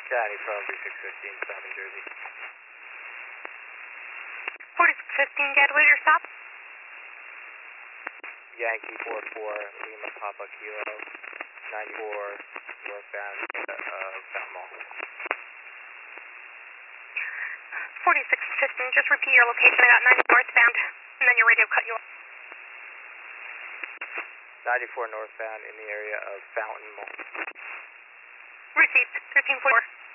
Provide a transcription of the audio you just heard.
Johnny from 3615 South New Jersey. 4615, Gateway, your stop. Yankee 44 Lima Papa Kilo 94 northbound Fountain Mall. 4615, just repeat your location. I got 90 northbound, and then your radio cut you off. 94 northbound in the area of Fountain Mall. Received, 1344.